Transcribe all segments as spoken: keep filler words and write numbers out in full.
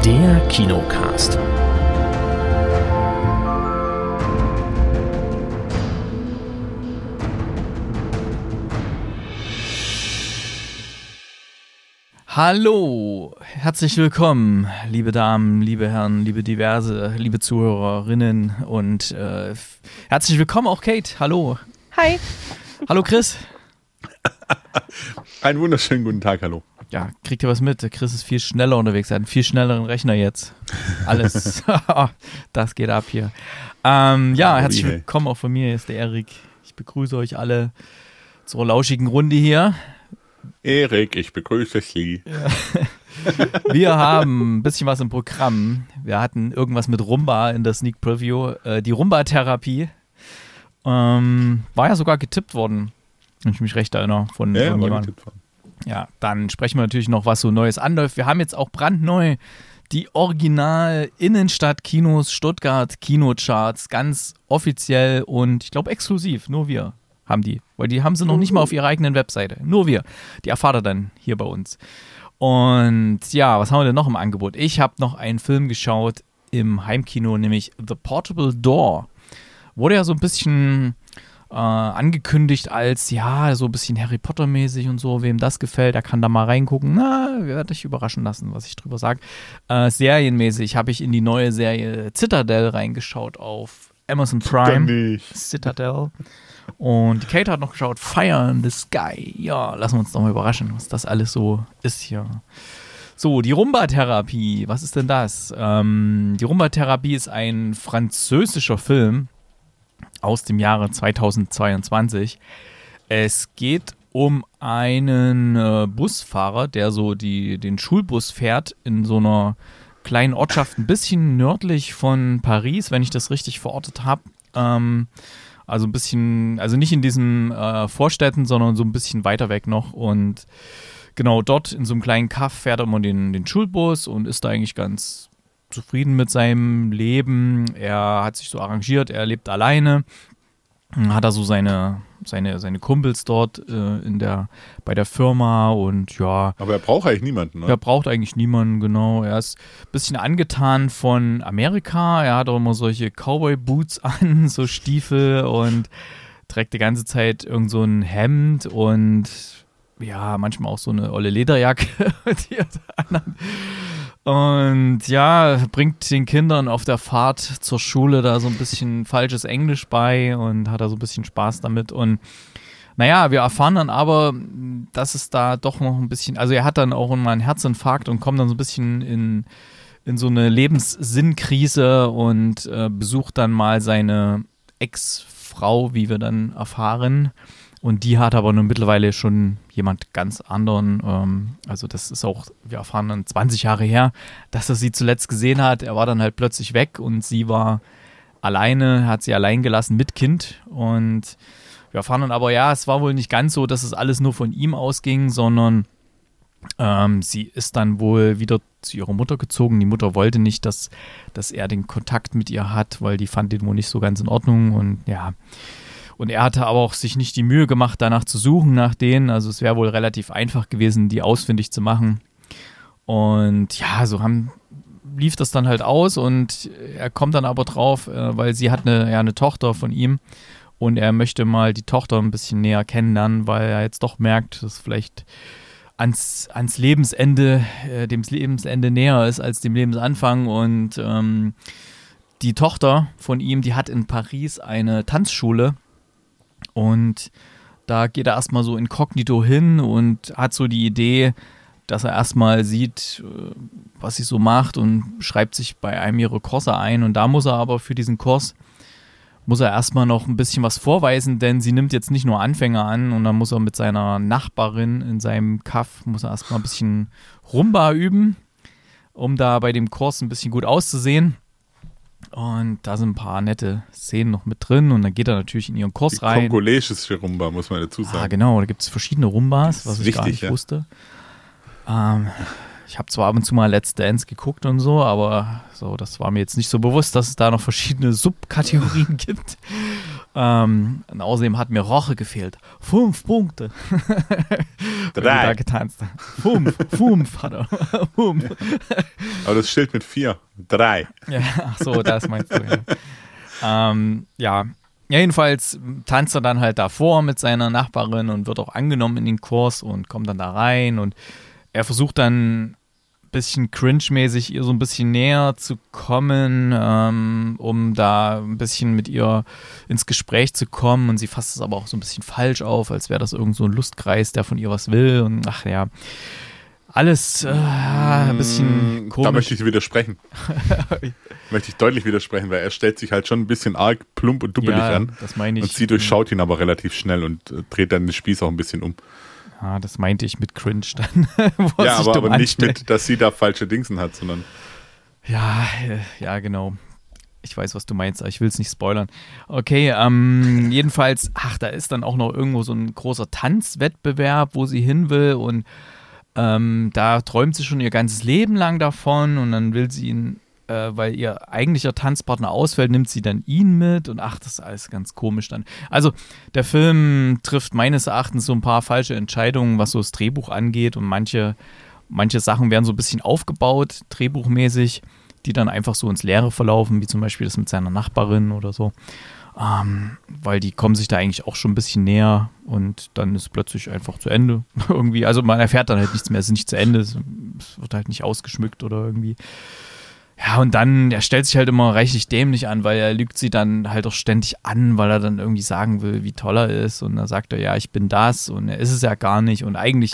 Der Kinocast. Hallo, herzlich willkommen, liebe Damen, liebe Herren, liebe Diverse, liebe Zuhörerinnen und äh, herzlich willkommen auch Kate, hallo. Hi. Hallo Chris. Einen wunderschönen guten Tag, hallo. Ja, kriegt ihr was mit? Der Chris ist viel schneller unterwegs, er hat einen viel schnelleren Rechner jetzt. Alles, das geht ab hier. Ähm, ja, herzlich willkommen auch von mir, hier ist der Erik. Ich begrüße euch alle zur lauschigen Runde hier. Erik, ich begrüße Sie. Ja. Wir haben ein bisschen was im Programm. Wir hatten irgendwas mit Rumba in der Sneak Preview. Äh, die Rumba-Therapie ähm, war ja sogar getippt worden, wenn ich mich recht erinnere, von ja, irgendjemandem. Ja, dann sprechen wir natürlich noch, was so Neues anläuft. Wir haben jetzt auch brandneu die Original-Innenstadt-Kinos Stuttgart Kinocharts, ganz offiziell und ich glaube exklusiv, nur wir haben die, weil die haben sie noch nicht mal auf ihrer eigenen Webseite. Nur wir. Die erfahrt ihr dann hier bei uns. Und ja, was haben wir denn noch im Angebot? Ich habe noch einen Film geschaut im Heimkino, nämlich The Portable Door. Wurde ja so ein bisschen äh, angekündigt als, ja, so ein bisschen Harry Potter-mäßig und so. Wem das gefällt, der kann da mal reingucken. Na, werde ich überraschen lassen, was ich drüber sage. Äh, serienmäßig habe ich in die neue Serie Citadel reingeschaut auf Amazon Prime. Citadel. Und Kate hat noch geschaut, Fire in the Sky. Ja, lassen wir uns doch mal überraschen, was das alles so ist hier. So, die Rumba-Therapie, was ist denn das? Ähm, die Rumba-Therapie ist ein französischer Film aus dem Jahre zweitausendzweiundzwanzig. Es geht um einen äh, Busfahrer, der so die, den Schulbus fährt in so einer kleinen Ortschaft, ein bisschen nördlich von Paris, wenn ich das richtig verortet habe. Ähm, Also ein bisschen, also nicht in diesen äh, Vorstädten, sondern so ein bisschen weiter weg noch. Und genau dort in so einem kleinen Kaff fährt er immer den, den Schulbus und ist da eigentlich ganz zufrieden mit seinem Leben. Er hat sich so arrangiert, er lebt alleine. Hat er so seine, seine, seine Kumpels dort äh, in der, bei der Firma und ja. Aber er braucht eigentlich niemanden, ne? Er braucht eigentlich niemanden, genau. Er ist ein bisschen angetan von Amerika. Er hat auch immer solche Cowboy-Boots an, so Stiefel und trägt die ganze Zeit irgend so ein Hemd und ja, manchmal auch so eine olle Lederjacke, die er da anhat. Und ja, bringt den Kindern auf der Fahrt zur Schule da so ein bisschen falsches Englisch bei und hat da so ein bisschen Spaß damit. Und naja, wir erfahren dann aber, dass es da doch noch ein bisschen, also er hat dann auch immer einen Herzinfarkt und kommt dann so ein bisschen in, in so eine Lebenssinnkrise und äh, besucht dann mal seine Ex-Frau, wie wir dann erfahren. Und die hat aber nun mittlerweile schon jemand ganz anderen, ähm, also das ist auch, wir erfahren dann zwanzig Jahre her, dass er sie zuletzt gesehen hat. Er war dann halt plötzlich weg und sie war alleine, hat sie allein gelassen mit Kind. Und wir erfahren dann aber, ja, es war wohl nicht ganz so, dass es alles nur von ihm ausging, sondern ähm, sie ist dann wohl wieder zu ihrer Mutter gezogen. Die Mutter wollte nicht, dass, dass er den Kontakt mit ihr hat, weil die fand den wohl nicht so ganz in Ordnung und ja. Und er hatte aber auch sich nicht die Mühe gemacht, danach zu suchen nach denen. Also es wäre wohl relativ einfach gewesen, die ausfindig zu machen. Und ja, so haben, lief das dann halt aus und er kommt dann aber drauf, äh, weil sie hat eine, ja, eine Tochter von ihm und er möchte mal die Tochter ein bisschen näher kennenlernen, weil er jetzt doch merkt, dass vielleicht ans, ans Lebensende, äh, dem Lebensende näher ist als dem Lebensanfang. Und ähm, die Tochter von ihm, die hat in Paris eine Tanzschule. Und da geht er erstmal so inkognito hin und hat so die Idee, dass er erstmal sieht, was sie so macht und schreibt sich bei einem ihrer Kurse ein. Und da muss er aber für diesen Kurs, muss er erstmal noch ein bisschen was vorweisen, denn sie nimmt jetzt nicht nur Anfänger an und dann muss er mit seiner Nachbarin in seinem Kaff, muss er erstmal ein bisschen Rumba üben, um da bei dem Kurs ein bisschen gut auszusehen. Und da sind ein paar nette Szenen noch mit drin und dann geht er natürlich in ihren Kurs Die rein. Kongolesische Rumba, muss man dazu sagen. Ah, genau, da gibt es verschiedene Rumbas, was ich wichtig, gar nicht ja. wusste. Ähm, ich habe zwar ab und zu mal Let's Dance geguckt und so, aber so, das war mir jetzt nicht so bewusst, dass es da noch verschiedene Subkategorien gibt. Ähm, und außerdem hat mir Roche gefehlt. Fünf Punkte. Drei. Da getanzt. Fünf, fünf hat er. Fünf. Aber das Schild mit vier. Drei. Ja, ach so, das meinst du, ja. ähm, ja. Ja, jedenfalls tanzt er dann halt davor mit seiner Nachbarin und wird auch angenommen in den Kurs und kommt dann da rein und er versucht dann ein bisschen cringe-mäßig ihr so ein bisschen näher zu kommen, ähm, um da ein bisschen mit ihr ins Gespräch zu kommen und sie fasst es aber auch so ein bisschen falsch auf, als wäre das irgend so ein Lustkreis, der von ihr was will und ach ja, alles äh, ein bisschen komisch. Da möchte ich widersprechen. möchte ich deutlich widersprechen, weil er stellt sich halt schon ein bisschen arg plump und duppelig ja, an. Das meine ich. Und sie durchschaut ihn aber relativ schnell und äh, dreht dann den Spieß auch ein bisschen um. Ja, das meinte ich mit Cringe dann. ja, aber, aber nicht mit, dass sie da falsche Dingsen hat, sondern. Ja, ja, genau. Ich weiß, was du meinst, aber ich will es nicht spoilern. Okay, ähm, jedenfalls, ach, da ist dann auch noch irgendwo so ein großer Tanzwettbewerb, wo sie hin will und ähm, da träumt sie schon ihr ganzes Leben lang davon und dann will sie ihn, äh, weil ihr eigentlicher Tanzpartner ausfällt, nimmt sie dann ihn mit und ach, das ist alles ganz komisch dann. Also der Film trifft meines Erachtens so ein paar falsche Entscheidungen, was so das Drehbuch angeht und manche, manche Sachen werden so ein bisschen aufgebaut, drehbuchmäßig, die dann einfach so ins Leere verlaufen, wie zum Beispiel das mit seiner Nachbarin oder so. Ähm, weil die kommen sich da eigentlich auch schon ein bisschen näher und dann ist plötzlich einfach zu Ende. irgendwie, also man erfährt dann halt nichts mehr, es ist nicht zu Ende, es wird halt nicht ausgeschmückt oder irgendwie. Ja, und dann, er stellt sich halt immer reichlich dämlich an, weil er lügt sie dann halt auch ständig an, weil er dann irgendwie sagen will, wie toll er ist und dann sagt er, ja, ich bin das und er ist es ja gar nicht und eigentlich,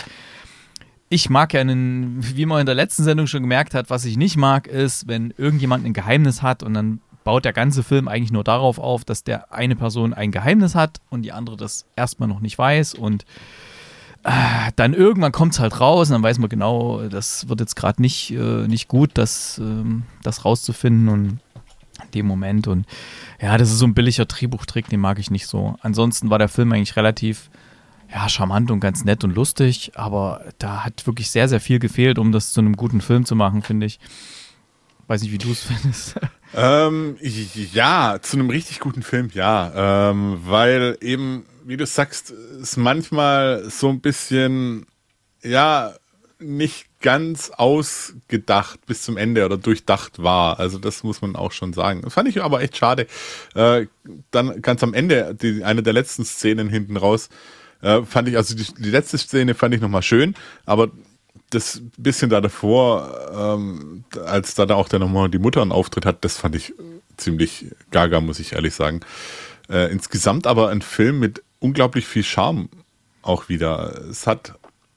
ich mag ja einen, wie man in der letzten Sendung schon gemerkt hat, was ich nicht mag, ist, wenn irgendjemand ein Geheimnis hat und dann baut der ganze Film eigentlich nur darauf auf, dass der eine Person ein Geheimnis hat und die andere das erstmal noch nicht weiß und äh, dann irgendwann kommt es halt raus und dann weiß man genau, das wird jetzt gerade nicht, äh, nicht gut, das, ähm, das rauszufinden und in dem Moment und ja, das ist so ein billiger Drehbuchtrick, den mag ich nicht so. Ansonsten war der Film eigentlich relativ ja, charmant und ganz nett und lustig, aber da hat wirklich sehr, sehr viel gefehlt, um das zu einem guten Film zu machen, finde ich. Weiß nicht, wie du es findest. Ähm, ja, zu einem richtig guten Film, ja. Ähm, weil eben, wie du sagst, es manchmal so ein bisschen, ja, nicht ganz ausgedacht bis zum Ende oder durchdacht war. Also das muss man auch schon sagen. Das fand ich aber echt schade. Äh, dann ganz am Ende, die, eine der letzten Szenen hinten raus, äh, fand ich, also die, die letzte Szene fand ich nochmal schön, aber das bisschen da davor, ähm, als da, da auch dann nochmal die Mutter einen Auftritt hat, das fand ich ziemlich gaga, muss ich ehrlich sagen. Äh, insgesamt aber ein Film mit unglaublich viel Charme auch wieder. Es hat,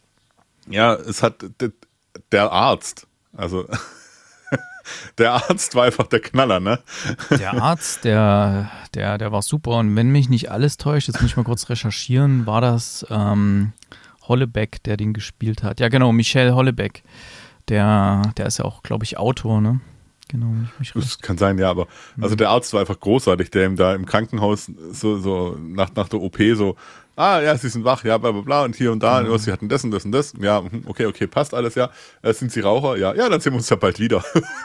ja, es hat d- der Arzt, also der Arzt war einfach der Knaller, ne? Der Arzt, der, der, der war super und wenn mich nicht alles täuscht, jetzt muss ich mal kurz recherchieren, war das ähm, Hollebeck, der den gespielt hat. Ja, genau, Michel Hollebeck. Der, der ist ja auch, glaube ich, Autor, ne? Genau. Ich das kann sein, ja, aber also der Arzt war einfach großartig, der ihm da im Krankenhaus so, so nach, nach der O P so, ah, ja, Sie sind wach, ja, bla, bla, bla, und hier und da, mhm. Sie hatten das und das und das, ja, okay, okay, passt alles, ja, äh, sind Sie Raucher? Ja, ja, dann sehen wir uns ja bald wieder.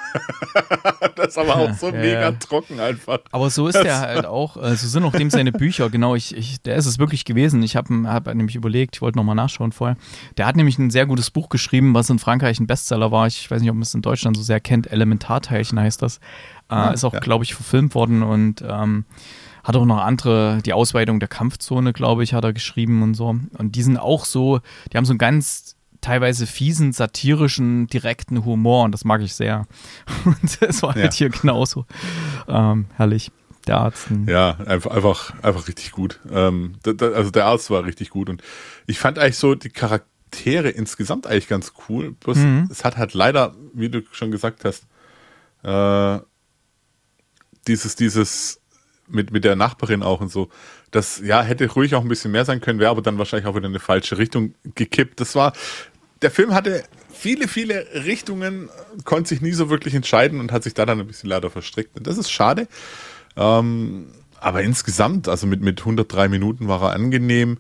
Das ist aber auch so ja, mega ja. trocken einfach. Aber so ist der halt auch, äh, so sind auch dem seine Bücher, genau, ich, ich, der ist es wirklich gewesen, ich habe hab nämlich überlegt, ich wollte nochmal nachschauen vorher, der hat nämlich ein sehr gutes Buch geschrieben, was in Frankreich ein Bestseller war, ich weiß nicht, ob man es in Deutschland so sehr kennt, Elementarteilchen heißt das, äh, ja, ist auch, ja. glaube ich, verfilmt worden und ähm, hat auch noch andere, die Ausweitung der Kampfzone, glaube ich, hat er geschrieben und so. Und die sind auch so, die haben so einen ganz teilweise fiesen, satirischen, direkten Humor und das mag ich sehr. Und das war ja. halt hier genauso. Ähm, herrlich. Der Arzt. Ja, einfach, einfach, einfach richtig gut. Ähm, da, da, also der Arzt war richtig gut und ich fand eigentlich so die Charaktere insgesamt eigentlich ganz cool. Bloß mhm. es hat halt leider, wie du schon gesagt hast, äh, dieses, dieses mit, mit der Nachbarin auch und so. Das, ja, hätte ruhig auch ein bisschen mehr sein können, wäre aber dann wahrscheinlich auch wieder in eine falsche Richtung gekippt. Das war, der Film hatte viele, viele Richtungen, konnte sich nie so wirklich entscheiden und hat sich da dann ein bisschen leider verstrickt. Und das ist schade. Ähm, aber insgesamt, also mit, mit hundertdrei Minuten war er angenehm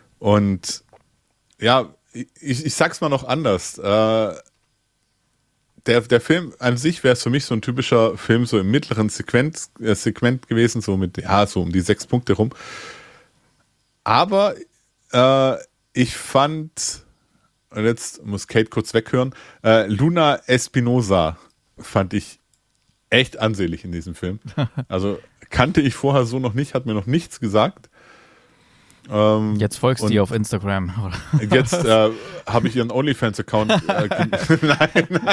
und ja, ich, ich sag's mal noch anders. Äh, der, der Film an sich wäre es für mich so ein typischer Film, so im mittleren Sequenz, äh, Segment gewesen, so mit, ja, so um die sechs Punkte rum. Aber äh, ich fand, und jetzt muss Kate kurz weghören, äh, Luna Espinosa fand ich echt ansehlich in diesem Film. Also kannte ich vorher so noch nicht, hat mir noch nichts gesagt. Ähm, jetzt folgst du ihr auf Instagram. Oder? Jetzt äh, habe ich ihren OnlyFans-Account. Äh, nein, nein.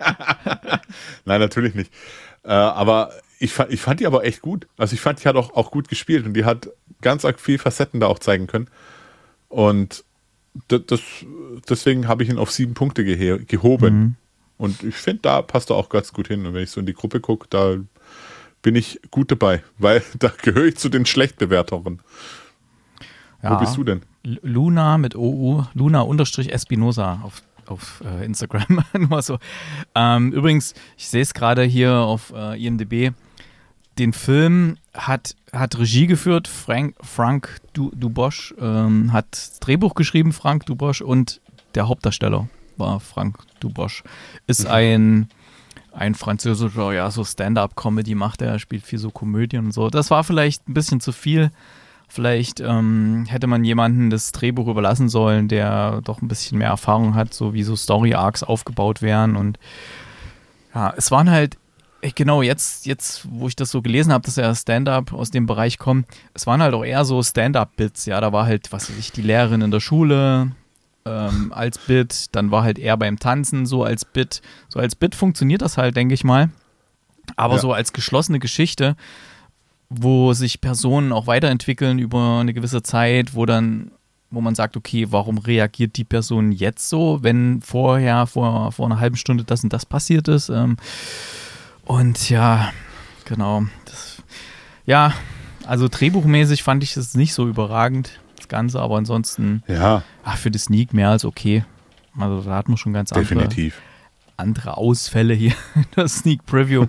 Nein, natürlich nicht. Äh, aber ich fand, ich fand die aber echt gut. Also ich fand, die hat auch, auch gut gespielt und die hat ganz arg viel Facetten da auch zeigen können. Und das, das, deswegen habe ich ihn auf sieben Punkte gehe, gehoben. Mhm. Und ich finde, da passt er auch ganz gut hin. Und wenn ich so in die Gruppe gucke, da bin ich gut dabei, weil da gehöre ich zu den Schlechtbewertern. Ja. Wo bist du denn? Luna mit O U, Luna unterstrich Espinosa auf, auf äh, Instagram. Nur so. Ähm, übrigens, ich sehe es gerade hier auf äh, I M D B. Den Film hat, hat Regie geführt, Frank, Frank du, Dubosch, ähm, hat das Drehbuch geschrieben, Frank Dubosch, und der Hauptdarsteller war Frank Dubosch. Ist mhm. ein, ein französischer, ja, so Stand-up-Comedy macht er, spielt viel so Komödien und so. Das war vielleicht ein bisschen zu viel. Vielleicht ähm, hätte man jemanden das Drehbuch überlassen sollen, der doch ein bisschen mehr Erfahrung hat, so wie so Story-Arcs aufgebaut werden. Und ja, es waren halt, genau jetzt, jetzt wo ich das so gelesen habe, dass er Stand-up aus dem Bereich kommt, es waren halt auch eher so Stand-up-Bits. Ja, da war halt, was weiß ich, die Lehrerin in der Schule ähm, als Bit, dann war halt er beim Tanzen so als Bit. So als Bit funktioniert das halt, denke ich mal. Aber ja. so als geschlossene Geschichte, wo sich Personen auch weiterentwickeln über eine gewisse Zeit, wo dann, wo man sagt, okay, warum reagiert die Person jetzt so, wenn vorher, vor, vor einer halben Stunde das und das passiert ist. Ähm, und ja, genau. Das, ja, also drehbuchmäßig fand ich das nicht so überragend, das Ganze, aber ansonsten ja. ach, für die Sneak mehr als okay. Also da hat man schon ganz andere, Definitiv. andere Ausfälle hier in der Sneak Preview.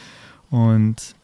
Und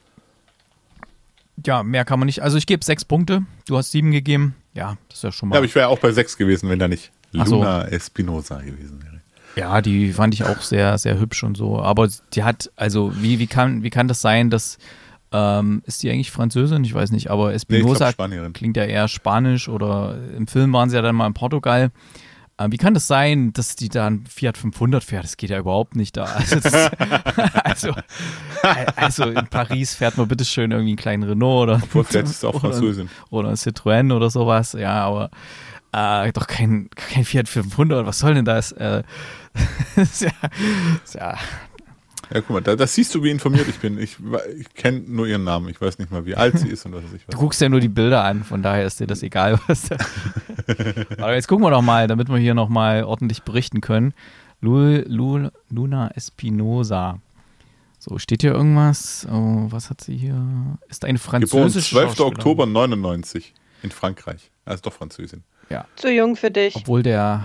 ja, mehr kann man nicht. Also ich gebe sechs Punkte. Du hast sieben gegeben. Ja, das ist ja schon mal. Ja, aber ich wäre auch bei sechs gewesen, wenn da nicht Luna so. Espinosa gewesen wäre. Ja, die fand ich auch sehr, sehr hübsch und so. Aber die hat, also wie, wie, kann, wie kann das sein, dass, ähm, ist die eigentlich Französin? Ich weiß nicht, aber Espinosa nee, klingt ja eher Spanisch oder im Film waren sie ja dann mal in Portugal. Wie kann das sein, dass die da ein Fiat fünfhundert fährt? Das geht ja überhaupt nicht da. Also, das, also, also in Paris fährt man bitteschön irgendwie einen kleinen Renault oder, Obwohl, ist auch oder, oder ein Citroën oder sowas. Ja, aber äh, doch kein, kein Fiat fünfhundert. Was soll denn das? Äh, das ist ja, ist ja Ja, guck mal, da, das siehst du, wie informiert ich bin. Ich, ich kenne nur ihren Namen. Ich weiß nicht mal, wie alt sie ist und was ich weiß. Du guckst ja nur die Bilder an, von daher ist dir das egal, was da. Aber jetzt gucken wir doch mal, damit wir hier nochmal ordentlich berichten können. Lul, Lul, Luna Espinosa. So, steht hier irgendwas? Oh, was hat sie hier? Ist eine französische Geboren zwölfter Oktober neunundneunzig in Frankreich. Er ist doch Französin. Ja. Zu jung für dich. Obwohl der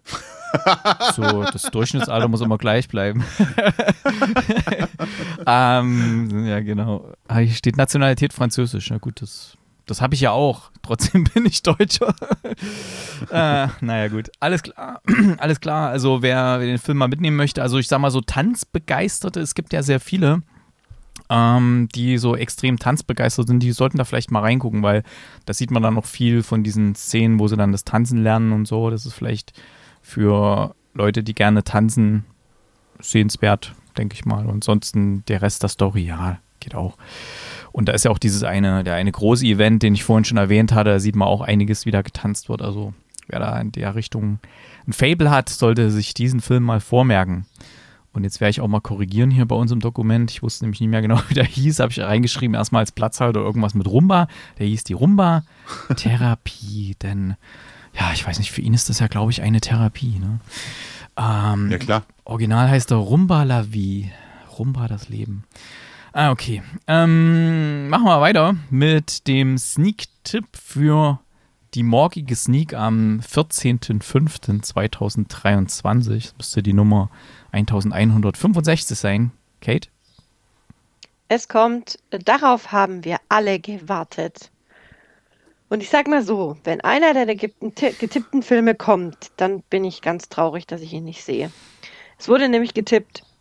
so, das Durchschnittsalter muss immer gleich bleiben. ähm, ja, genau. Hier steht Nationalität Französisch. Na gut, das, das habe ich ja auch. Trotzdem bin ich Deutscher. äh, naja, gut. Alles klar. Alles klar. Also, wer, wer den Film mal mitnehmen möchte, also ich sag mal so Tanzbegeisterte, es gibt ja sehr viele, ähm, die so extrem tanzbegeistert sind, die sollten da vielleicht mal reingucken, weil da sieht man dann noch viel von diesen Szenen, wo sie dann das Tanzen lernen und so. Das ist vielleicht für Leute, die gerne tanzen, sehenswert, denke ich mal. Und ansonsten der Rest der Story, ja, geht auch. Und da ist ja auch dieses eine, der eine große Event, den ich vorhin schon erwähnt hatte, da sieht man auch einiges, wie da getanzt wird. Also wer da in der Richtung ein Faible hat, sollte sich diesen Film mal vormerken. Und jetzt werde ich auch mal korrigieren hier bei uns im Dokument. Ich wusste nämlich nicht mehr genau, wie der hieß. Habe ich reingeschrieben, erstmal als Platzhalter irgendwas mit Rumba. Der hieß die Rumba-Therapie, denn ja, ich weiß nicht, für ihn ist das ja, glaube ich, eine Therapie. Ne? Ähm, ja, klar. Original heißt er Rumba la vie. Rumba das Leben. Ah, okay. Ähm, machen wir weiter mit dem Sneak-Tipp für die morgige Sneak am vierzehnten fünften zweitausenddreiundzwanzig. Das müsste die Nummer elfhundertfünfundsechzig sein. Kate? Es kommt, darauf haben wir alle gewartet. Und ich sag mal so, wenn einer der getippten Filme kommt, dann bin ich ganz traurig, dass ich ihn nicht sehe. Es wurde nämlich getippt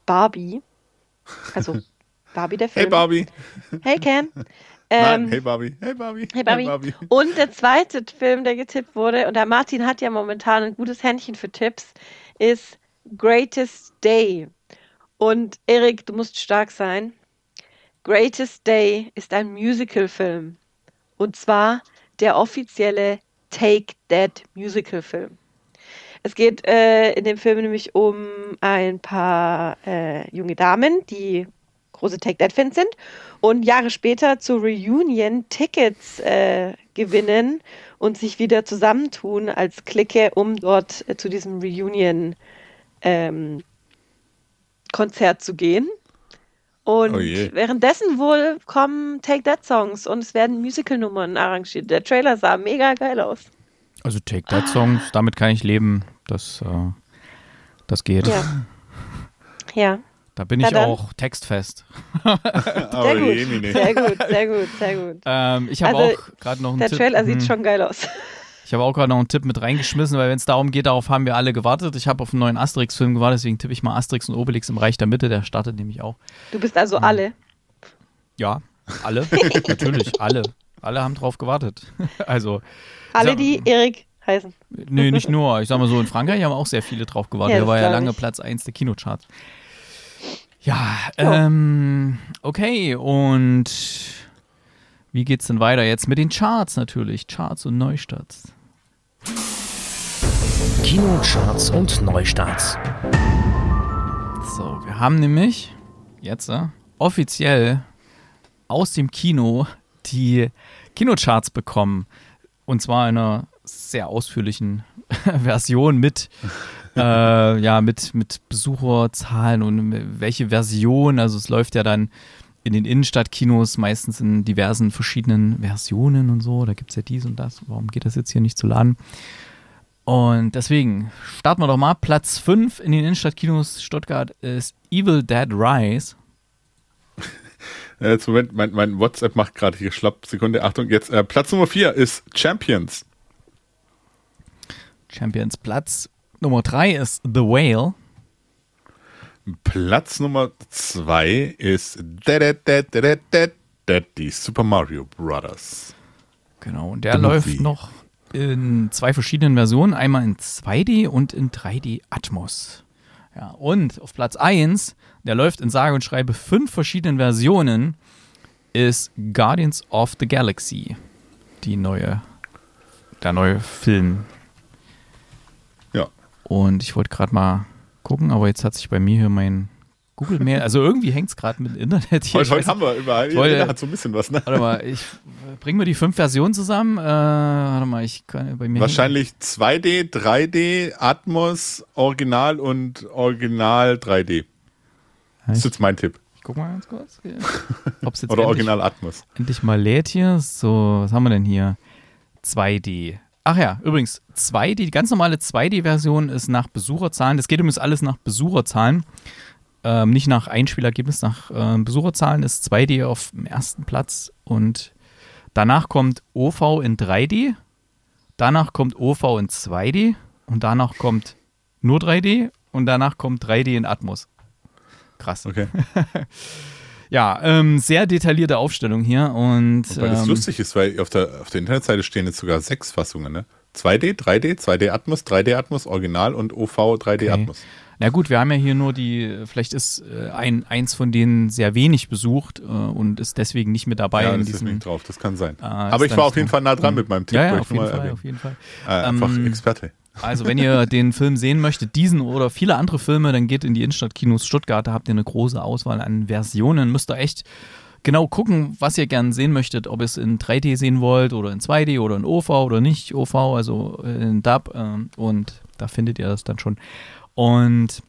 Barbie. Also Barbie der Film. Hey Barbie. Hey Ken. Nein, Ähm, hey Barbie. Hey Barbie. Hey Barbie. Und der zweite Film, der getippt wurde, und der Martin hat ja momentan ein gutes Händchen für Tipps, ist Greatest Day. Und Erik, du musst stark sein. Greatest Day ist ein Musical-Film. Und zwar der offizielle Take That Musical-Film. Es geht äh, in dem Film nämlich um ein paar äh, junge Damen, die große Take That-Fans sind und Jahre später zur Reunion Tickets äh, gewinnen und sich wieder zusammentun als Clique, um dort äh, zu diesem Reunion ähm, Konzert zu gehen. Und Oh je. währenddessen wohl kommen Take That Songs und es werden Musical-Nummern arrangiert. Der Trailer sah mega geil aus. Also Take That Songs, damit kann ich leben. Das, äh, das geht. Ja. Ja. Da bin Na ich dann. auch textfest. Aber Sehr gut, Jemine. sehr gut, sehr gut, sehr gut. Ähm, ich habe Also, auch gerade noch einen Der Tipp. Trailer sieht hm, schon geil aus. Ich habe auch gerade noch einen Tipp mit reingeschmissen, weil wenn es darum geht, darauf haben wir alle gewartet. Ich habe auf einen neuen Asterix-Film gewartet, deswegen tippe ich mal Asterix und Obelix im Reich der Mitte. Der startet nämlich auch. Du bist also alle. Ja, alle. Natürlich, alle. Alle haben drauf gewartet. Also, Alle, sag- die Erik heißen. nee, nicht nur. Ich sag mal so, in Frankreich haben auch sehr viele drauf gewartet. Ja, Der das war ja glaub lange ich. Platz eins der Kinocharts. Ja, Ja. ähm, okay. Und wie geht's denn weiter jetzt mit den Charts natürlich? Charts und Neustarts. Kinocharts und Neustarts. So, wir haben nämlich jetzt äh, offiziell aus dem Kino die Kinocharts bekommen. Und zwar in einer sehr ausführlichen Version mit, äh, ja, mit, mit Besucherzahlen und welche Version. Also es läuft ja dann in den Innenstadtkinos meistens in diversen verschiedenen Versionen und so. Da gibt es ja dies und das. Warum geht das jetzt hier nicht zu laden? Und deswegen starten wir doch mal. Platz fünf in den Innenstadtkinos Stuttgart ist Evil Dead Rise. Äh, Jetzt Moment, mein, mein WhatsApp macht gerade hier schlapp. Sekunde, Achtung, jetzt. Äh, Platz Nummer vier ist Champions. Champions. Platz Nummer drei ist The Whale. Platz Nummer zwei ist Dead, Dead, Dead, Dead, Dead, Dead, die Super Mario Brothers. Genau, und der The läuft Movie. noch in zwei verschiedenen Versionen. Einmal in zwei D und in drei D Atmos. Ja, und auf Platz eins, der läuft in sage und schreibe fünf verschiedenen Versionen, ist Guardians of the Galaxy. Die neue, der neue Film. Ja. Und ich wollte gerade mal gucken, aber jetzt hat sich bei mir hier mein Google Mail, also irgendwie hängt es gerade mit dem Internet hier. Heute, Ich heute weiß haben wir überall, wollte- jeder hat so ein bisschen was, ne? Warte mal, ich bring mir die fünf Versionen zusammen. Äh, warte mal, ich kann bei mir. Wahrscheinlich zwei D, drei D, Atmos, Original und Original drei D. Das ist jetzt mein Tipp. Ich guck mal ganz kurz. Hier. Ob's jetzt Oder endlich, Original Atmos. endlich mal lädt hier. So, was haben wir denn hier? zwei D. Ach ja, übrigens, zwei D, die ganz normale zwei D-Version ist nach Besucherzahlen. Das geht übrigens alles nach Besucherzahlen. Ähm, nicht nach Einspielergebnis, nach ähm, Besucherzahlen ist zwei D auf dem ersten Platz und danach kommt O V in drei D, danach kommt O V in zwei D und danach kommt nur drei D und danach kommt drei D in Atmos. Krass. Okay. Ja, ähm, sehr detaillierte Aufstellung hier und Weil das ähm, lustig ist, weil auf der, auf der Internetseite stehen jetzt sogar sechs Fassungen, ne? zwei D, drei D, zwei D Atmos, drei D Atmos, Original und O V drei D Okay. Atmos. Na gut, wir haben ja hier nur die, vielleicht ist äh, ein, eins von denen sehr wenig besucht äh, und ist deswegen nicht mit dabei Ja, in das ist diesem. nicht drauf, das kann sein. Ah, ist Aber ich dann war nicht auf jeden dran. Fall nah dran Mhm. mit meinem Tipp. Ja, ja, wollte auf ich nur jeden mal Fall, erwähnen. auf jeden Fall. Äh, einfach Ähm, Experte. Also wenn ihr den Film sehen möchtet, diesen oder viele andere Filme, dann geht in die Innenstadtkinos Stuttgart, da habt ihr eine große Auswahl an Versionen, müsst ihr echt genau gucken, was ihr gerne sehen möchtet, ob ihr es in drei D sehen wollt oder in zwei D oder in O V oder nicht O V, also in Dub ähm, und da findet ihr das dann schon. Und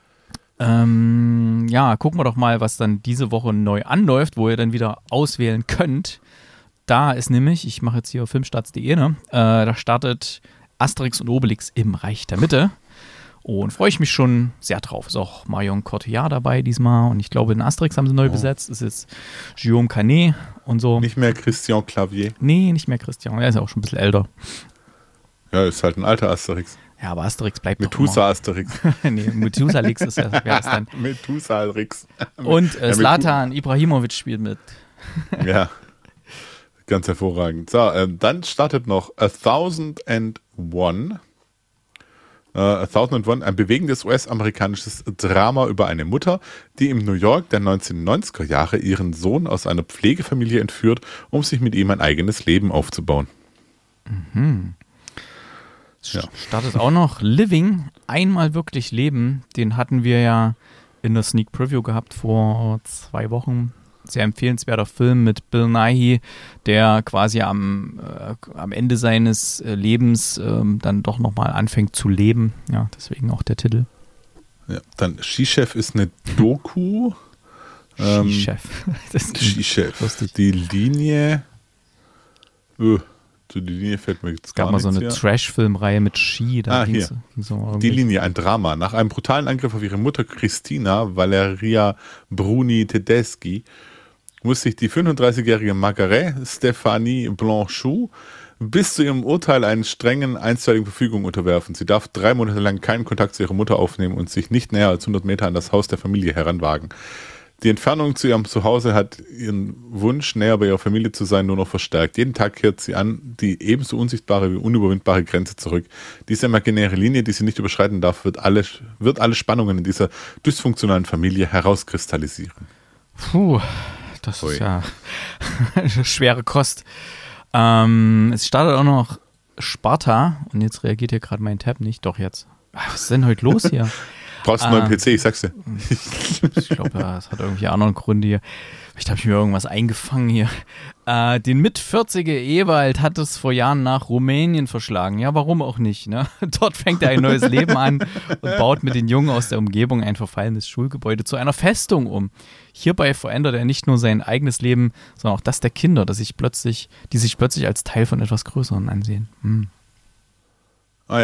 ähm, ja, gucken wir doch mal, was dann diese Woche neu anläuft, wo ihr dann wieder auswählen könnt. Da ist nämlich, ich mache jetzt hier auf filmstarts punkt de, ne? äh, da startet Asterix und Obelix im Reich der Mitte. Und freue ich mich schon sehr drauf. Ist auch Marion Cotillard dabei diesmal. Und ich glaube, in Asterix haben sie neu Oh. besetzt. Ist jetzt Guillaume Canet und so. Nicht mehr Christian Clavier. Nee, nicht mehr Christian. Er ist ja auch schon ein bisschen älter. Ja, ist halt ein alter Asterix. Ja, aber Asterix bleibt doch Methusa Asterix. nee, Methusalix ist ja, wäre es dann. Methusalix. Und äh, Zlatan Ibrahimovic spielt mit. Ja, ganz hervorragend. So, äh, dann startet noch A Thousand and One. Uh, A Thousand and One, ein bewegendes U S-amerikanisches Drama über eine Mutter, die im New York der neunzehnhundertneunziger Jahre ihren Sohn aus einer Pflegefamilie entführt, um sich mit ihm ein eigenes Leben aufzubauen. Mhm. Ja. Startet auch noch Living, einmal wirklich leben. Den hatten wir ja in der Sneak Preview gehabt vor zwei Wochen. Sehr empfehlenswerter Film mit Bill Nighy, der quasi am, äh, am Ende seines äh, Lebens ähm, dann doch nochmal anfängt zu leben. Ja, deswegen auch der Titel. Ja, dann Ski-Chef ist eine Doku. ähm, Ski-Chef. Ski-Chef. Lustig. Die Linie. Uh, die Linie fällt mir jetzt es gar gab mal so eine hier. Trash-Filmreihe mit Ski. Da ah, ging's, hier. ging's um die Linie, ein Drama. Nach einem brutalen Angriff auf ihre Mutter Christina Valeria Bruni Tedeschi muss sich die fünfunddreißigjährige Margaret Stéphanie Blanchot bis zu ihrem Urteil einen strengen einstweiligen Verfügung unterwerfen. Sie darf drei Monate lang keinen Kontakt zu ihrer Mutter aufnehmen und sich nicht näher als hundert Meter an das Haus der Familie heranwagen. Die Entfernung zu ihrem Zuhause hat ihren Wunsch, näher bei ihrer Familie zu sein, nur noch verstärkt. Jeden Tag kehrt sie an die ebenso unsichtbare wie unüberwindbare Grenze zurück. Diese imaginäre Linie, die sie nicht überschreiten darf, wird alle, wird alle Spannungen in dieser dysfunktionalen Familie herauskristallisieren. Puh. Das Ui. ist ja schwere Kost. Ähm, es startet auch noch Sparta und jetzt reagiert hier gerade mein Tab nicht. Doch jetzt. Was ist denn heute los hier? Brauchst du einen neuen P C, ich sag's dir. Ich glaube, ja, es hat irgendwie andere Gründe hier. Vielleicht habe ich mir irgendwas eingefangen hier. Äh, den mit vierziger Ewald hat es vor Jahren nach Rumänien verschlagen. Ja, warum auch nicht? Ne? Dort fängt er ein neues Leben an und baut mit den Jungen aus der Umgebung ein verfallenes Schulgebäude zu einer Festung um. Hierbei verändert er nicht nur sein eigenes Leben, sondern auch das der Kinder, das sich plötzlich, die sich plötzlich als Teil von etwas Größerem ansehen. Hm. Ah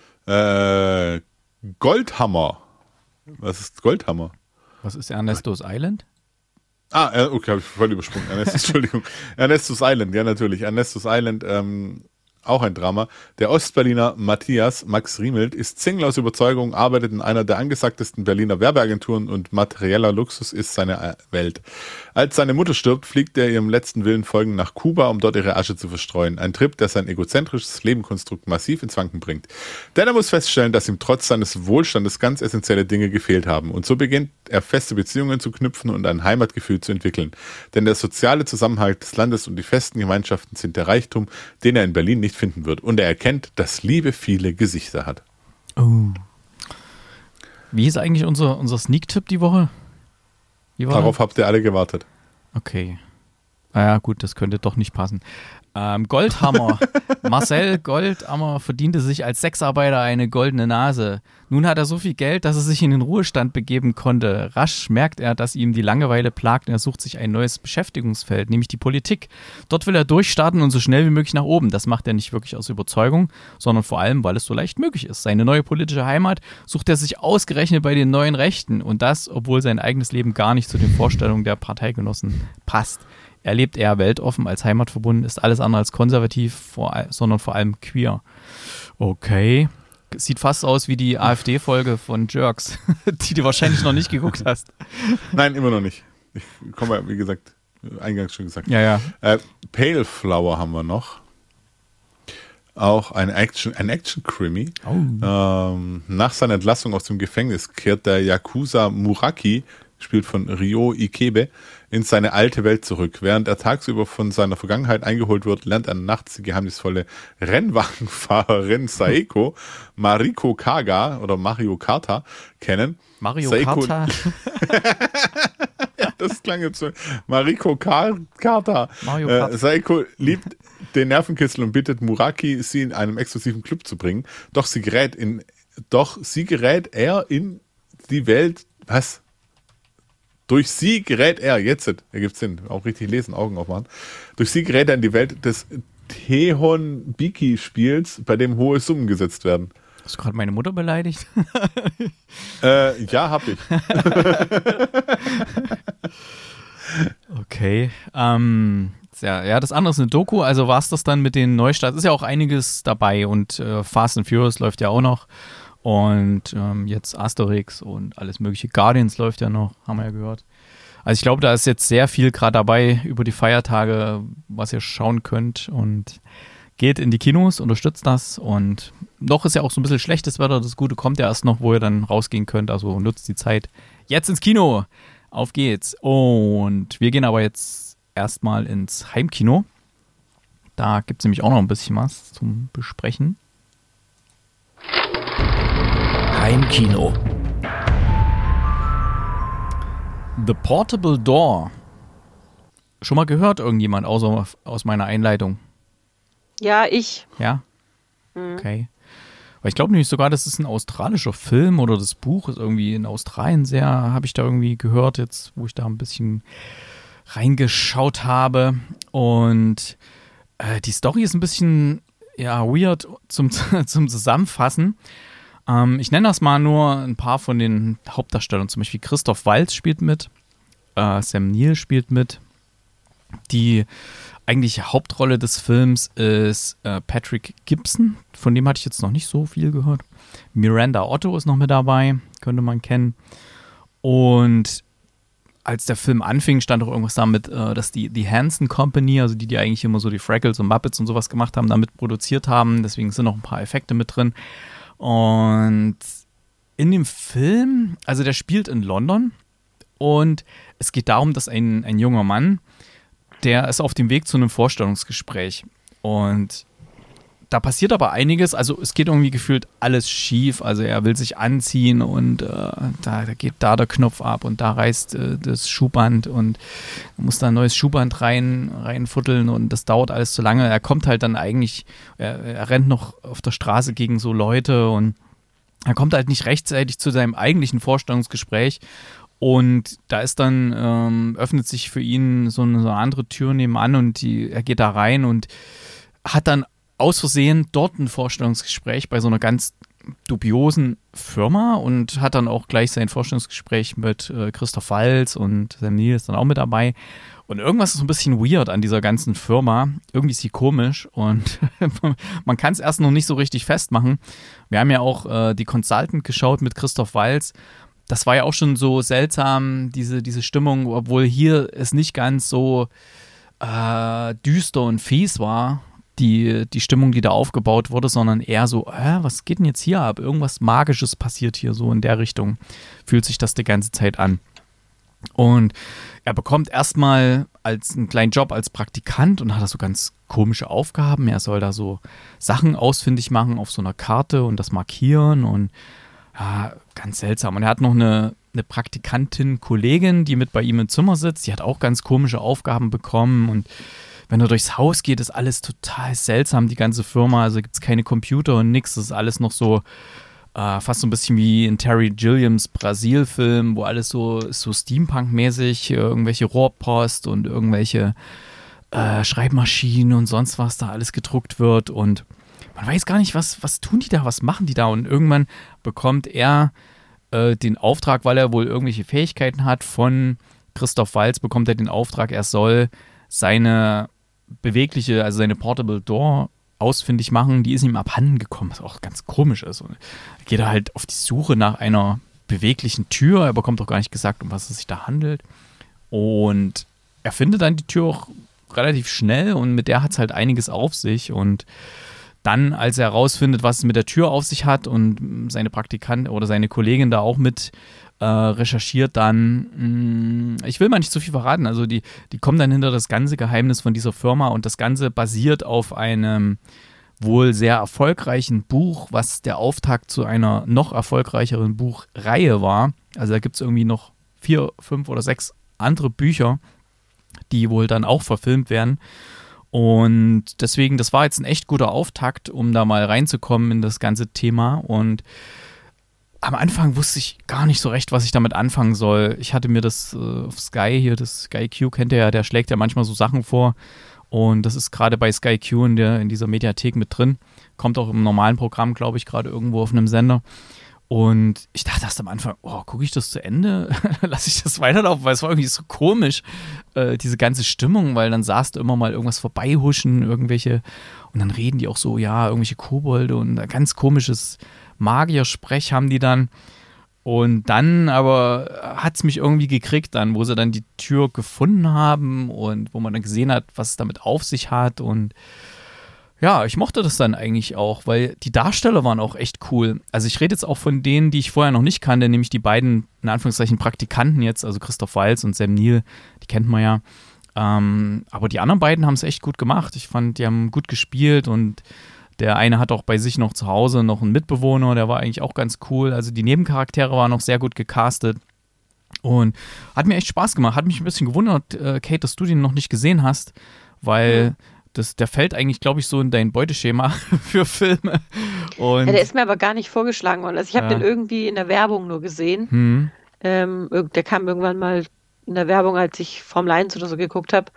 ja. Äh, Goldhammer. Was ist Goldhammer? Was ist Ernestos Island? Ah, äh, okay, habe ich voll übersprungen. Ernestus, Entschuldigung. Ernestus Island, ja natürlich. Ernestus Island, ähm, auch ein Drama. Der Ostberliner Matthias Max Riemelt ist Single aus Überzeugung, arbeitet in einer der angesagtesten Berliner Werbeagenturen und materieller Luxus ist seine Welt. Als seine Mutter stirbt, fliegt er ihrem letzten Willen folgend nach Kuba, um dort ihre Asche zu verstreuen. Ein Trip, der sein egozentrisches Lebenkonstrukt massiv ins Wanken bringt. Denn er muss feststellen, dass ihm trotz seines Wohlstandes ganz essentielle Dinge gefehlt haben. Und so beginnt er feste Beziehungen zu knüpfen und ein Heimatgefühl zu entwickeln. Denn der soziale Zusammenhalt des Landes und die festen Gemeinschaften sind der Reichtum, den er in Berlin nicht finden wird. Und er erkennt, dass Liebe viele Gesichter hat. Oh. Wie ist eigentlich unser, unser Sneak-Tipp die Woche? Wie war Darauf das? habt ihr alle gewartet. Okay. Ah ja, gut, das könnte doch nicht passen. Ähm, Goldhammer. Marcel Goldhammer verdiente sich als Sexarbeiter eine goldene Nase. Nun hat er so viel Geld, dass er sich in den Ruhestand begeben konnte. Rasch merkt er, dass ihm die Langeweile plagt und er sucht sich ein neues Beschäftigungsfeld, nämlich die Politik. Dort will er durchstarten und so schnell wie möglich nach oben. Das macht er nicht wirklich aus Überzeugung, sondern vor allem, weil es so leicht möglich ist. Seine neue politische Heimat sucht er sich ausgerechnet bei den neuen Rechten. Und das, obwohl sein eigenes Leben gar nicht zu den Vorstellungen der Parteigenossen passt. Er lebt eher weltoffen als heimatverbunden, ist alles andere als konservativ, vor, sondern vor allem queer. Okay. Sieht fast aus wie die AfD-Folge von Jerks, die du wahrscheinlich noch nicht geguckt hast. Nein, immer noch nicht. Ich komme ja, wie gesagt, eingangs schon gesagt. Ja, ja. Äh, Pale Flower haben wir noch. Auch ein Action, ein Action-Krimi. Oh. Ähm, nach seiner Entlassung aus dem Gefängnis kehrt der Yakuza Muraki, gespielt von Ryo Ikebe, in seine alte Welt zurück. Während er tagsüber von seiner Vergangenheit eingeholt wird, lernt er nachts die geheimnisvolle Rennwagenfahrerin Saeko Mariko Kaga oder Mario Karta kennen. Mario Saeko, Karta. das klang jetzt so. Mariko Kar Karta. Mario Äh, Karta. Saeko liebt den Nervenkitzel und bittet Muraki, sie in einem exklusiven Club zu bringen. Doch sie gerät in, doch sie gerät er in die Welt, was? Durch sie gerät er, jetzt ergibt es Sinn, auch richtig lesen, Augen aufmachen. Durch sie gerät er in die Welt des Tehon-Biki-Spiels, bei dem hohe Summen gesetzt werden. Hast du gerade meine Mutter beleidigt? Äh, ja, hab ich. Okay. Ähm, jetzt, ja. Ja, das andere ist eine Doku, also war es das dann mit den Neustarts. Ist ja auch einiges dabei und äh, Fast and Furious läuft ja auch noch. Und ähm, jetzt Asterix und alles mögliche. Guardians läuft ja noch, haben wir ja gehört. Also ich glaube, da ist jetzt sehr viel gerade dabei über die Feiertage, was ihr schauen könnt. Und geht in die Kinos, unterstützt das. Und noch ist ja auch so ein bisschen schlechtes Wetter. Das Gute kommt ja erst noch, wo ihr dann rausgehen könnt. Also nutzt die Zeit. Jetzt ins Kino. Auf geht's. Und wir gehen aber jetzt erstmal ins Heimkino. Da gibt es nämlich auch noch ein bisschen was zum Besprechen. Heimkino. The Portable Door. Schon mal gehört irgendjemand, außer aus meiner Einleitung? Ja, ich. Ja? Okay. Weil ich glaube nämlich sogar, das ist ein australischer Film oder das Buch ist irgendwie in Australien sehr, habe ich da irgendwie gehört, jetzt wo ich da ein bisschen reingeschaut habe. Und äh, die Story ist ein bisschen ja, weird zum, zum Zusammenfassen. Ähm, ich nenne das mal nur ein paar von den Hauptdarstellern. Zum Beispiel Christoph Waltz spielt mit, äh, Sam Neill spielt mit. Die eigentliche Hauptrolle des Films ist äh, Patrick Gibson. Von dem hatte ich jetzt noch nicht so viel gehört. Miranda Otto ist noch mit dabei, könnte man kennen. Und als der Film anfing, stand auch irgendwas damit, äh, dass die, die Hanson Company, also die, die eigentlich immer so die Fraggles und Muppets und sowas gemacht haben, damit produziert haben. Deswegen sind noch ein paar Effekte mit drin. Und in dem Film, also der spielt in London und es geht darum, dass ein, ein junger Mann, der ist auf dem Weg zu einem Vorstellungsgespräch und da passiert aber einiges, also es geht irgendwie gefühlt alles schief, also er will sich anziehen und äh, da, da geht da der Knopf ab und da reißt äh, das Schuhband und er muss da ein neues Schuhband rein, reinfutteln und das dauert alles zu lange. Er kommt halt dann eigentlich, er, er rennt noch auf der Straße gegen so Leute und er kommt halt nicht rechtzeitig zu seinem eigentlichen Vorstellungsgespräch. Und da ist dann, ähm, öffnet sich für ihn so eine, so eine andere Tür nebenan und die, er geht da rein und hat dann aus Versehen dort ein Vorstellungsgespräch bei so einer ganz dubiosen Firma und hat dann auch gleich sein Vorstellungsgespräch mit äh, Christoph Waltz und Sam Neill ist dann auch mit dabei. Und irgendwas ist so ein bisschen weird an dieser ganzen Firma. Irgendwie ist sie komisch und man kann es erst noch nicht so richtig festmachen. Wir haben ja auch äh, die Consultant geschaut mit Christoph Waltz. Das war ja auch schon so seltsam, diese, diese Stimmung, obwohl hier es nicht ganz so äh, düster und fies war, die, die Stimmung, die da aufgebaut wurde, sondern eher so, äh, was geht denn jetzt hier ab? Irgendwas Magisches passiert hier so in der Richtung. Fühlt sich das die ganze Zeit an. Und er bekommt erstmal als einen kleinen Job als Praktikant und hat da so ganz komische Aufgaben. Er soll da so Sachen ausfindig machen auf so einer Karte und das markieren und ja, ganz seltsam. Und er hat noch eine, eine Praktikantin, Kollegin, die mit bei ihm im Zimmer sitzt. Die hat auch ganz komische Aufgaben bekommen. Und wenn er durchs Haus geht, ist alles total seltsam, die ganze Firma. Also gibt es keine Computer und nichts. Das ist alles noch so äh, fast so ein bisschen wie in Terry Gilliams Brasil-Film, wo alles so, so Steampunk-mäßig, irgendwelche Rohrpost und irgendwelche äh, Schreibmaschinen und sonst was da alles gedruckt wird. Und man weiß gar nicht, was, was tun die da, was machen die da? Und irgendwann bekommt er äh, den Auftrag, weil er wohl irgendwelche Fähigkeiten hat, von Christoph Waltz bekommt er den Auftrag, er soll seine bewegliche, also seine Portable Door ausfindig machen. Die ist ihm abhanden gekommen, was auch ganz komisch ist. Und er geht halt auf die Suche nach einer beweglichen Tür. Er bekommt auch gar nicht gesagt, um was es sich da handelt. Und er findet dann die Tür auch relativ schnell und mit der hat es halt einiges auf sich. Und dann, als er herausfindet, was es mit der Tür auf sich hat und seine Praktikant oder seine Kollegin da auch mit äh, recherchiert, dann, mh, ich will mal nicht zu viel verraten, also die, die kommen dann hinter das ganze Geheimnis von dieser Firma und das Ganze basiert auf einem wohl sehr erfolgreichen Buch, was der Auftakt zu einer noch erfolgreicheren Buchreihe war. Also da gibt es irgendwie noch vier, fünf oder sechs andere Bücher, die wohl dann auch verfilmt werden. Und deswegen, das war jetzt ein echt guter Auftakt, um da mal reinzukommen in das ganze Thema. Und am Anfang wusste ich gar nicht so recht, was ich damit anfangen soll. Ich hatte mir das äh, auf Sky hier, das Sky Q, kennt ihr ja, der schlägt ja manchmal so Sachen vor. Und das ist gerade bei Sky Q in, der, in dieser Mediathek mit drin. Kommt auch im normalen Programm, glaube ich, gerade irgendwo auf einem Sender. Und ich dachte erst am Anfang, oh, gucke ich das zu Ende? Lasse ich das weiterlaufen? Weil es war irgendwie so komisch, äh, diese ganze Stimmung, weil dann sahst du immer mal irgendwas vorbeihuschen, irgendwelche, und dann reden die auch so, ja, irgendwelche Kobolde und ein ganz komisches Magiersprech haben die dann. Und dann aber hat es mich irgendwie gekriegt dann, wo sie dann die Tür gefunden haben und wo man dann gesehen hat, was es damit auf sich hat. Und ja, ich mochte das dann eigentlich auch, weil die Darsteller waren auch echt cool. Also ich rede jetzt auch von denen, die ich vorher noch nicht kannte, nämlich die beiden, in Anführungszeichen, Praktikanten jetzt, also Christoph Waltz und Sam Neill, die kennt man ja. Ähm, aber die anderen beiden haben es echt gut gemacht. Ich fand, die haben gut gespielt und der eine hat auch bei sich noch zu Hause noch einen Mitbewohner, der war eigentlich auch ganz cool. Also die Nebencharaktere waren noch sehr gut gecastet und hat mir echt Spaß gemacht. Hat mich ein bisschen gewundert, äh, Kate, dass du den noch nicht gesehen hast, weil Ja. das, der fällt eigentlich, glaube ich, so in dein Beuteschema für Filme. Und, Ja, der ist mir aber gar nicht vorgeschlagen worden. Also ich habe Ja. den irgendwie in der Werbung nur gesehen. hm, Ähm, irg- der kam irgendwann mal in der Werbung, als ich Formel eins oder so geguckt habe.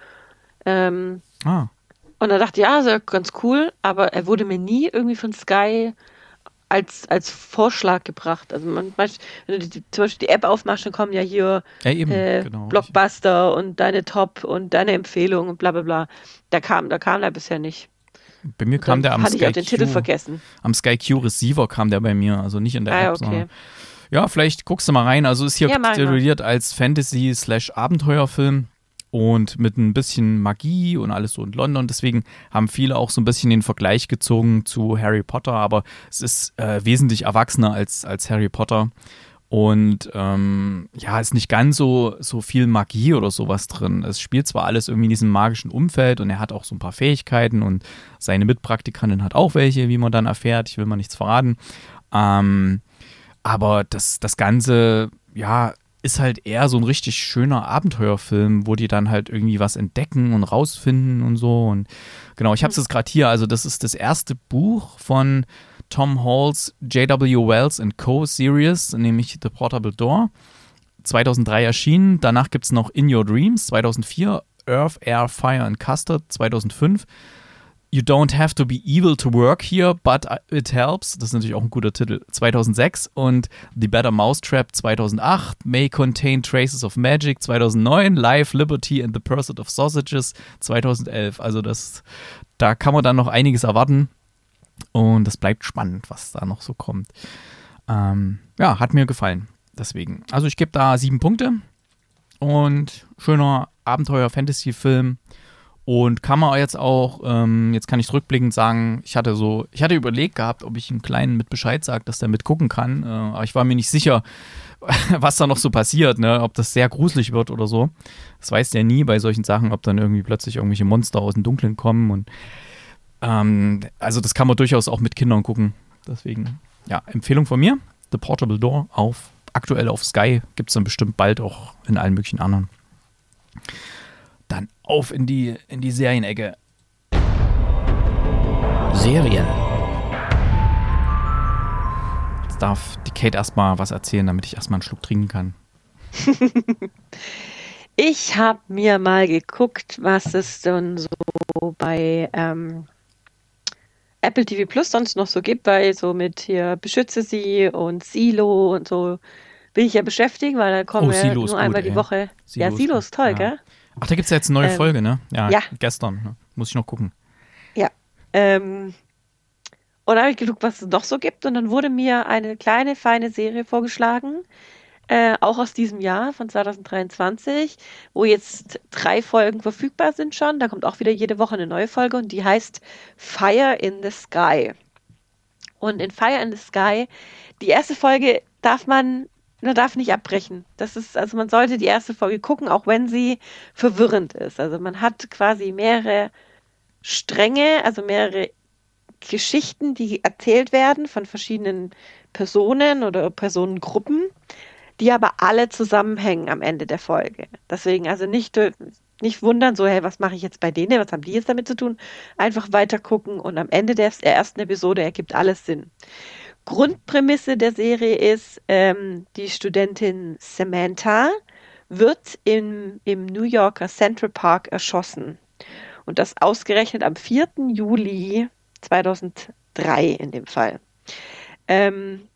Ähm, ah, und da dachte ich, ja, ist ja ganz cool, aber er wurde mir nie irgendwie von Sky als, als Vorschlag gebracht. Also man, manch- wenn du die, zum Beispiel die App aufmachst, dann kommen ja hier ja eben, äh, genau. Blockbuster und deine Top und deine Empfehlung und bla bla bla. Da kam, da kam der bisher nicht. Bei mir kam Dann der am hatte ich Sky auch den Titel Q, vergessen. am Sky Q Receiver kam der bei mir, also nicht in der Ah, ja, App, okay. sondern ja, vielleicht guckst du mal rein. Also ist hier Ja, mach ich mal. tituliert als Fantasy-slash-Abenteuerfilm und mit ein bisschen Magie und alles so in London. Deswegen haben viele auch so ein bisschen den Vergleich gezogen zu Harry Potter, aber es ist äh, wesentlich erwachsener als, als Harry Potter. Und ähm, ja, ist nicht ganz so, so viel Magie oder sowas drin. Es spielt zwar alles irgendwie in diesem magischen Umfeld und er hat auch so ein paar Fähigkeiten und seine Mitpraktikantin hat auch welche, wie man dann erfährt. Ich will mal nichts verraten. Ähm, aber das, das Ganze, ja, ist halt eher so ein richtig schöner Abenteuerfilm, wo die dann halt irgendwie was entdecken und rausfinden und so. Und genau, ich habe es jetzt gerade hier. Also das ist das erste Buch von Tom Halls J W. Wells and Co. Series, nämlich The Portable Door. zweitausenddrei erschienen. Danach gibt es noch In Your Dreams, zweitausendvier. Earth, Air, Fire and Custard, zweitausendfünf. You Don't Have to Be Evil to Work Here, But It Helps. Das ist natürlich auch ein guter Titel. zweitausendsechs. Und The Better Mousetrap zweitausendacht. May Contain Traces of Magic zweitausendneun. Life, Liberty and the Pursuit of Sausages zweitausendelf. Also das, da kann man dann noch einiges erwarten. Und das bleibt spannend, was da noch so kommt. Ähm, ja, hat mir gefallen. Deswegen. Also ich gebe da sieben Punkte. Und schöner Abenteuer-Fantasy-Film. Und kann man jetzt auch, ähm, jetzt kann ich rückblickend sagen, ich hatte so, ich hatte überlegt gehabt, ob ich einen Kleinen mit Bescheid sage, dass der mitgucken kann. Äh, aber ich war mir nicht sicher, was da noch so passiert, ne? Ob das sehr gruselig wird oder so. Das weiß der nie bei solchen Sachen, ob dann irgendwie plötzlich irgendwelche Monster aus dem Dunkeln kommen. Und ähm, also das kann man durchaus auch mit Kindern gucken. Deswegen, ja, Empfehlung von mir. The Portable Door auf, aktuell auf Sky. Gibt es dann bestimmt bald auch in allen möglichen anderen. Dann auf in die, in die Serienecke. Serien. Jetzt darf die Kate erstmal was erzählen, damit ich erstmal einen Schluck trinken kann. Ich habe mir mal geguckt, was es denn so bei ähm, Apple T V Plus sonst noch so gibt, weil so mit hier Beschütze sie und Silo und so bin ich ja beschäftigt, weil da kommen Oh, wir Silo ist nur gut, einmal ey. die Woche. Silo Ja, ist Silo gut, ist toll, ja. gell? Ach, da gibt es ja jetzt eine neue Ähm, Folge, ne? Ja, ja. gestern. Ne? Muss ich noch gucken. Ja. Ähm, und da habe ich geguckt, was es noch so gibt. Und dann wurde mir eine kleine, feine Serie vorgeschlagen, äh, auch aus diesem Jahr von zweitausenddreiundzwanzig, wo jetzt drei Folgen verfügbar sind schon. Da kommt auch wieder jede Woche eine neue Folge und die heißt Fire in the Sky. Und in Fire in the Sky, die erste Folge darf man, man darf nicht abbrechen. Das ist, also man sollte die erste Folge gucken, auch wenn sie verwirrend ist. Also man hat quasi mehrere Stränge, also mehrere Geschichten, die erzählt werden von verschiedenen Personen oder Personengruppen, die aber alle zusammenhängen am Ende der Folge. Deswegen also nicht, nicht wundern, so, hey, was mache ich jetzt bei denen, was haben die jetzt damit zu tun? Einfach weiter gucken und am Ende der ersten Episode ergibt alles Sinn. Grundprämisse der Serie ist, ähm, die Studentin Samantha wird im, im New Yorker Central Park erschossen. Und das ausgerechnet am vierten Juli zweitausenddrei in dem Fall. Ähm,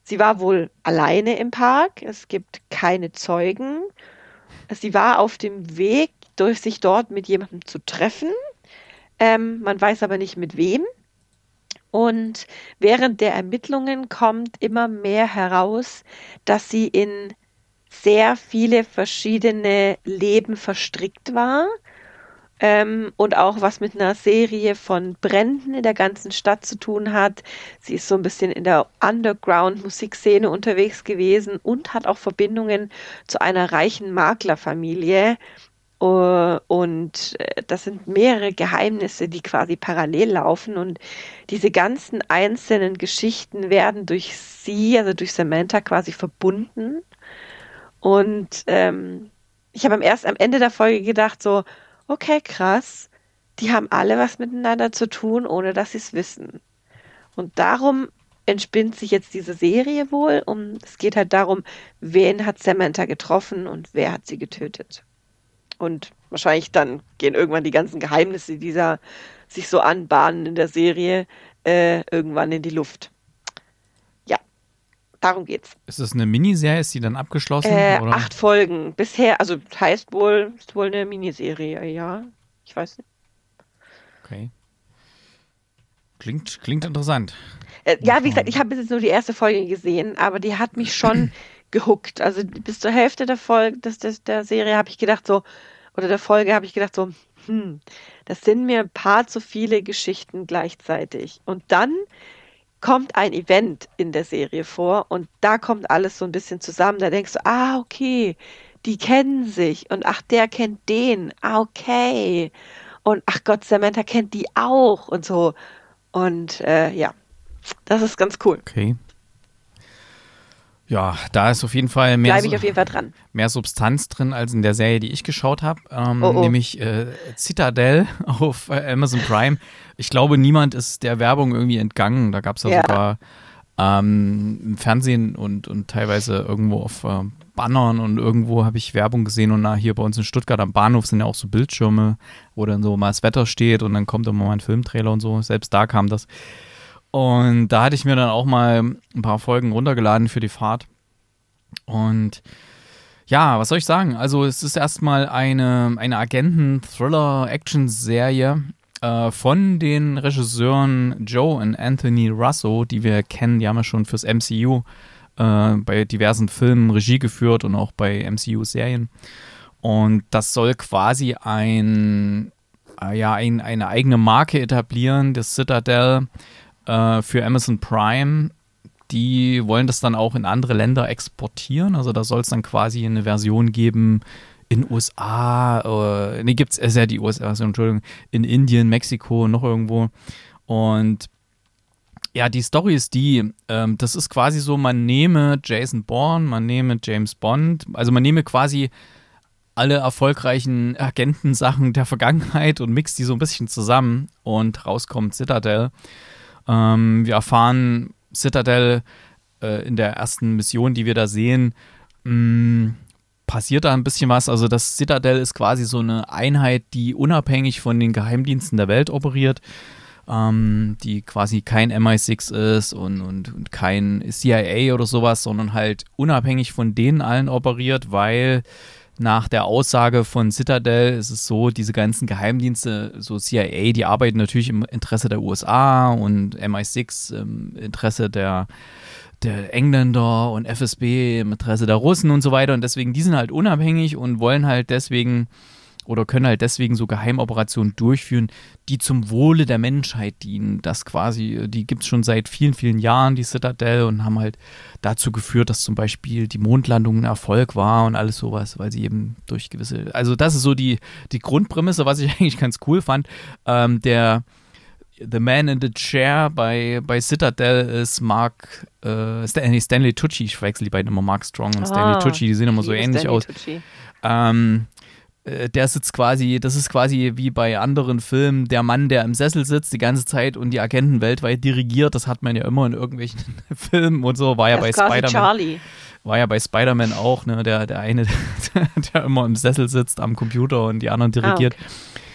sie war wohl alleine im Park. Es gibt keine Zeugen. Sie war auf dem Weg, durch sich dort mit jemandem zu treffen. Ähm, man weiß aber nicht mit wem. Und während der Ermittlungen kommt immer mehr heraus, dass sie in sehr viele verschiedene Leben verstrickt war. Ähm, und auch was mit einer Serie von Bränden in der ganzen Stadt zu tun hat. Sie ist so ein bisschen in der Underground-Musikszene unterwegs gewesen und hat auch Verbindungen zu einer reichen Maklerfamilie. Uh, und äh, das sind mehrere Geheimnisse, die quasi parallel laufen. Und diese ganzen einzelnen Geschichten werden durch sie, also durch Samantha quasi verbunden. Und ähm, ich habe am erst am Ende der Folge gedacht, so, okay, krass, die haben alle was miteinander zu tun, ohne dass sie es wissen. Und darum entspinnt sich jetzt diese Serie wohl. Um, es geht halt darum, wen hat Samantha getroffen und wer hat sie getötet. Und wahrscheinlich dann gehen irgendwann die ganzen Geheimnisse, die da sich so anbahnen in der Serie, äh, irgendwann in die Luft. Ja, darum geht's. Ist das eine Miniserie? Ist die dann abgeschlossen? Äh, oder? Acht Folgen bisher, also heißt wohl, ist wohl eine Miniserie, ja. Ich weiß nicht. Okay. Klingt, klingt interessant. Äh, ja, wie gesagt, ich habe bis jetzt nur die erste Folge gesehen, aber die hat mich schon gehuckt. Also bis zur Hälfte der Folge, des, des, der Serie habe ich gedacht so, oder der Folge habe ich gedacht so, hm, das sind mir ein paar zu viele Geschichten gleichzeitig. Und dann kommt ein Event in der Serie vor und da kommt alles so ein bisschen zusammen. Da denkst du, ah, okay, die kennen sich und ach, der kennt den, ah, okay. Und ach Gott, Samantha kennt die auch und so. Und äh, ja, das ist ganz cool. Okay. Ja, da ist auf jeden Fall mehr, Bleibe ich auf jeden Fall dran. mehr Substanz drin als in der Serie, die ich geschaut habe, ähm, Oh, oh. nämlich äh, Citadel auf äh, Amazon Prime. Ich glaube, niemand ist der Werbung irgendwie entgangen. Da gab es ja, Ja. sogar ähm, im Fernsehen und, und teilweise irgendwo auf äh, Bannern und irgendwo habe ich Werbung gesehen und na, hier bei uns in Stuttgart am Bahnhof sind ja auch so Bildschirme, wo dann so mal das Wetter steht und dann kommt immer mal ein Filmtrailer und so. Selbst da kam das. Und da hatte ich mir dann auch mal ein paar Folgen runtergeladen für die Fahrt. Und ja, was soll ich sagen? Also es ist erstmal eine, eine Agenten-Thriller-Action-Serie äh, von den Regisseuren Joe und Anthony Russo, die wir kennen. Die haben ja schon fürs M C U äh, bei diversen Filmen Regie geführt und auch bei M C U-Serien. Und das soll quasi ein, äh, ja, ein, eine eigene Marke etablieren, das Citadel, äh, für Amazon Prime. Die wollen das dann auch in andere Länder exportieren. Also da soll es dann quasi eine Version geben in U S A, äh, nee, gibt es, ist ja die U S A, also, Entschuldigung, in Indien, Mexiko, noch irgendwo. Und ja, die Story ist die, ähm, das ist quasi so, man nehme Jason Bourne, man nehme James Bond, also man nehme quasi alle erfolgreichen Agentensachen der Vergangenheit und mixt die so ein bisschen zusammen und rauskommt Citadel. Ähm, wir erfahren Citadel äh, in der ersten Mission, die wir da sehen, mh, passiert da ein bisschen was. Also das Citadel ist quasi so eine Einheit, die unabhängig von den Geheimdiensten der Welt operiert, ähm, die quasi kein M I sechs ist und, und, und kein C I A oder sowas, sondern halt unabhängig von denen allen operiert, weil nach der Aussage von Citadel ist es so, diese ganzen Geheimdienste, so C I A, die arbeiten natürlich im Interesse der U S A und M I sechs im Interesse der, der Engländer und F S B im Interesse der Russen und so weiter. Und deswegen, die sind halt unabhängig und wollen halt deswegen oder können halt deswegen so Geheimoperationen durchführen, die zum Wohle der Menschheit dienen. Das quasi, die gibt es schon seit vielen, vielen Jahren, die Citadel, und haben halt dazu geführt, dass zum Beispiel die Mondlandung ein Erfolg war und alles sowas, weil sie eben durch gewisse, also das ist so die, die Grundprämisse, was ich eigentlich ganz cool fand. Ähm, der The Man in the Chair bei, bei Citadel ist Mark, äh, Stanley, Stanley Tucci, ich verwechsel die beiden immer, Mark Strong und Stanley Ah, Tucci, die sehen immer so liebe ähnlich Stanley aus. Tucci. Ähm, äh, der sitzt quasi, das ist quasi wie bei anderen Filmen, der Mann, der im Sessel sitzt die ganze Zeit und die Agenten weltweit dirigiert. Das hat man ja immer in irgendwelchen Filmen und so. War ja Das bei ist quasi Spider-Man. Charlie. War ja bei Spider-Man auch, ne? Der, der eine, der immer im Sessel sitzt am Computer und die anderen dirigiert. Ah, okay.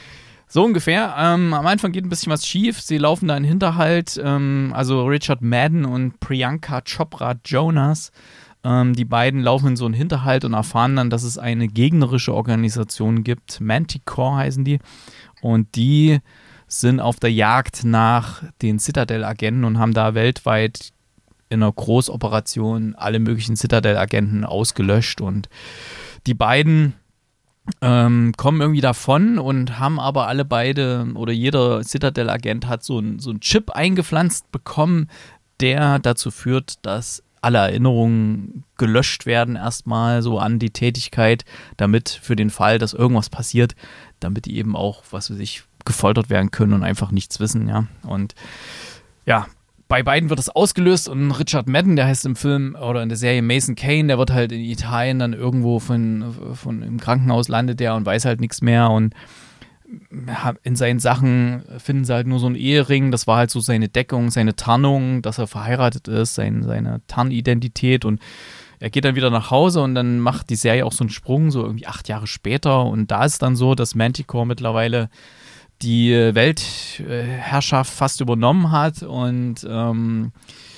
So ungefähr. Ähm, am Anfang geht ein bisschen was schief. Sie laufen da in den Hinterhalt. Ähm, also Richard Madden und Priyanka Chopra Jonas. Ähm, die beiden laufen in so einen Hinterhalt und erfahren dann, dass es eine gegnerische Organisation gibt. Manticore heißen die. Und die sind auf der Jagd nach den Citadel-Agenten und haben da weltweit in einer Großoperation alle möglichen Citadel-Agenten ausgelöscht. Und die beiden Ähm, kommen irgendwie davon und haben aber alle beide oder jeder Citadel-Agent hat so einen so einen Chip eingepflanzt bekommen, der dazu führt, dass alle Erinnerungen gelöscht werden erstmal so an die Tätigkeit, damit für den Fall, dass irgendwas passiert, damit die eben auch, was weiß ich, gefoltert werden können und einfach nichts wissen, ja. Und ja, bei beiden wird es ausgelöst und Richard Madden, der heißt im Film oder in der Serie Mason Kane, der wird halt in Italien dann irgendwo von, von im Krankenhaus landet der und weiß halt nichts mehr und in seinen Sachen finden sie halt nur so einen Ehering, das war halt so seine Deckung, seine Tarnung, dass er verheiratet ist, sein, seine Tarnidentität und er geht dann wieder nach Hause und dann macht die Serie auch so einen Sprung, so irgendwie acht Jahre später und da ist dann so, dass Manticore mittlerweile die Weltherrschaft fast übernommen hat und ähm,